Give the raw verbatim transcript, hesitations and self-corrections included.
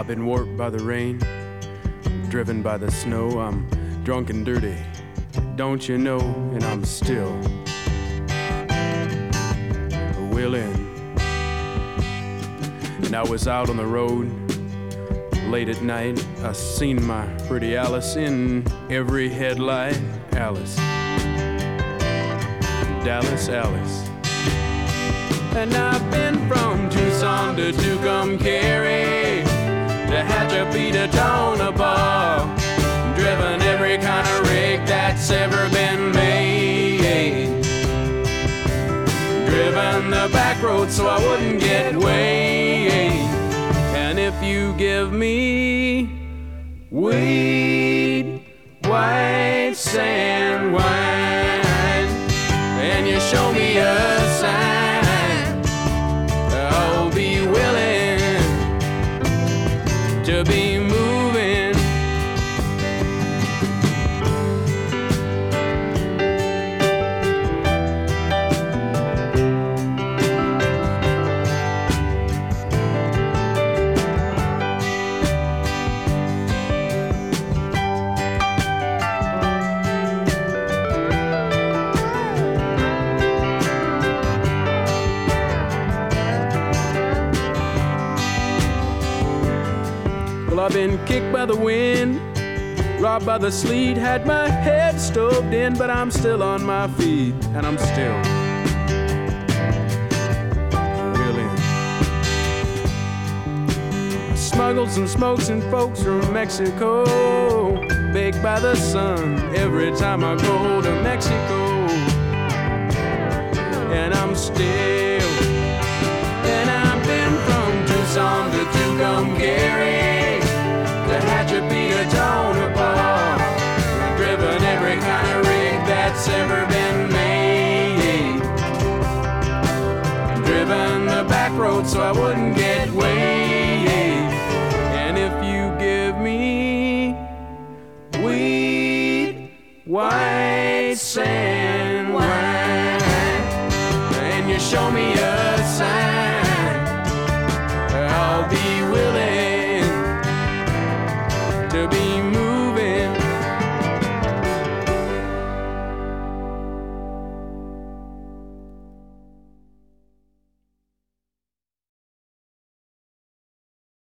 been warped by the rain, driven by the snow. I'm drunk and dirty, don't you know? And I'm still willing. And I was out on the road late at night. I seen my pretty Alice in every headlight. Alice, Dallas, Alice. And I've been from Tucson to Tucumcari, to Hatchapee to Tonopah, driven every kind of rig that's ever been made, driven the back road so I wouldn't get weighed. And if you give me weed, white sand wine, and you show me a sign, I'll be willing to be moving. I've been kicked by the wind, robbed by the sleet, had my head stoved in, but I'm still on my feet, and I'm still willing. Smuggled some smokes and folks from Mexico, baked by the sun every time I go to Mexico, and I'm still, and I've been from Tucson to Tucumcari, to Hatchapee to Tonopah, driven every kind of rig that's ever been made, driven the back road so I wouldn't get weighed. And if you give me weed, white sand,